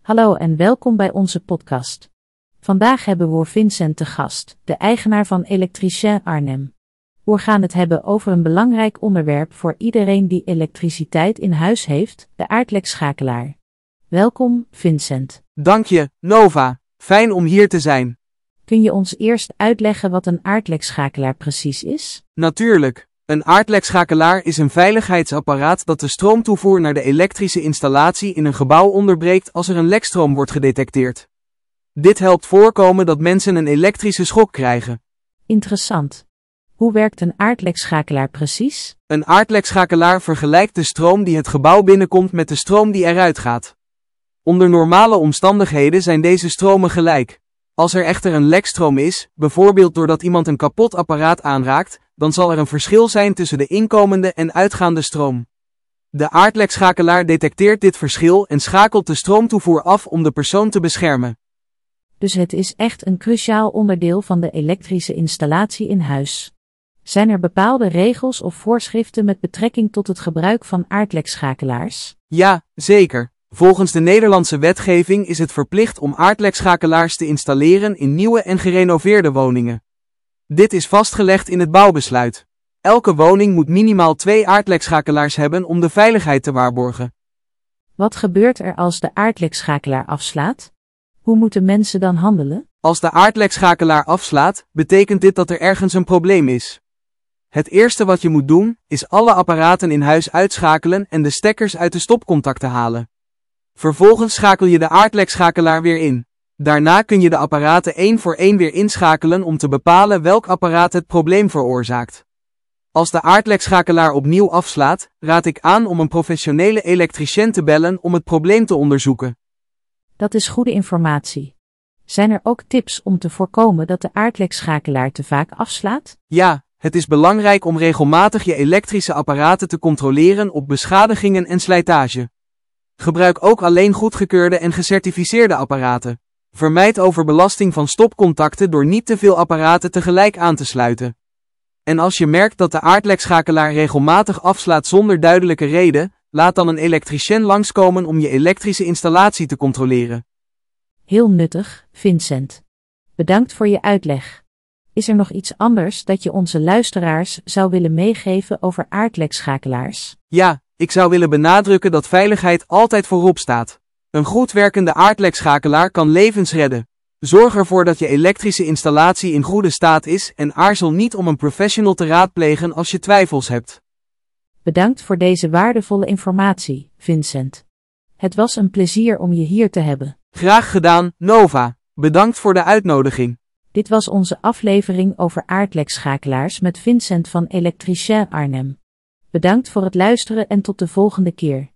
Hallo en welkom bij onze podcast. Vandaag hebben we Vincent te gast, de eigenaar van Elektricien Arnhem. We gaan het hebben over een belangrijk onderwerp voor iedereen die elektriciteit in huis heeft, de aardlekschakelaar. Welkom, Vincent. Dank je, Nova. Fijn om hier te zijn. Kun je ons eerst uitleggen wat een aardlekschakelaar precies is? Natuurlijk. Een aardlekschakelaar is een veiligheidsapparaat dat de stroomtoevoer naar de elektrische installatie in een gebouw onderbreekt als er een lekstroom wordt gedetecteerd. Dit helpt voorkomen dat mensen een elektrische schok krijgen. Interessant. Hoe werkt een aardlekschakelaar precies? Een aardlekschakelaar vergelijkt de stroom die het gebouw binnenkomt met de stroom die eruit gaat. Onder normale omstandigheden zijn deze stromen gelijk. Als er echter een lekstroom is, bijvoorbeeld doordat iemand een kapot apparaat aanraakt, dan zal er een verschil zijn tussen de inkomende en uitgaande stroom. De aardlekschakelaar detecteert dit verschil en schakelt de stroomtoevoer af om de persoon te beschermen. Dus het is echt een cruciaal onderdeel van de elektrische installatie in huis. Zijn er bepaalde regels of voorschriften met betrekking tot het gebruik van aardlekschakelaars? Ja, zeker. Volgens de Nederlandse wetgeving is het verplicht om aardlekschakelaars te installeren in nieuwe en gerenoveerde woningen. Dit is vastgelegd in het bouwbesluit. Elke woning moet minimaal 2 aardlekschakelaars hebben om de veiligheid te waarborgen. Wat gebeurt er als de aardlekschakelaar afslaat? Hoe moeten mensen dan handelen? Als de aardlekschakelaar afslaat, betekent dit dat er ergens een probleem is. Het eerste wat je moet doen, is alle apparaten in huis uitschakelen en de stekkers uit de stopcontacten halen. Vervolgens schakel je de aardlekschakelaar weer in. Daarna kun je de apparaten 1 voor 1 weer inschakelen om te bepalen welk apparaat het probleem veroorzaakt. Als de aardlekschakelaar opnieuw afslaat, raad ik aan om een professionele elektricien te bellen om het probleem te onderzoeken. Dat is goede informatie. Zijn er ook tips om te voorkomen dat de aardlekschakelaar te vaak afslaat? Ja, het is belangrijk om regelmatig je elektrische apparaten te controleren op beschadigingen en slijtage. Gebruik ook alleen goedgekeurde en gecertificeerde apparaten. Vermijd overbelasting van stopcontacten door niet te veel apparaten tegelijk aan te sluiten. En als je merkt dat de aardlekschakelaar regelmatig afslaat zonder duidelijke reden, laat dan een elektricien langskomen om je elektrische installatie te controleren. Heel nuttig, Vincent. Bedankt voor je uitleg. Is er nog iets anders dat je onze luisteraars zou willen meegeven over aardlekschakelaars? Ja, ik zou willen benadrukken dat veiligheid altijd voorop staat. Een goed werkende aardlekschakelaar kan levens redden. Zorg ervoor dat je elektrische installatie in goede staat is en aarzel niet om een professional te raadplegen als je twijfels hebt. Bedankt voor deze waardevolle informatie, Vincent. Het was een plezier om je hier te hebben. Graag gedaan, Nova. Bedankt voor de uitnodiging. Dit was onze aflevering over aardlekschakelaars met Vincent van Elektricien Arnhem. Bedankt voor het luisteren en tot de volgende keer.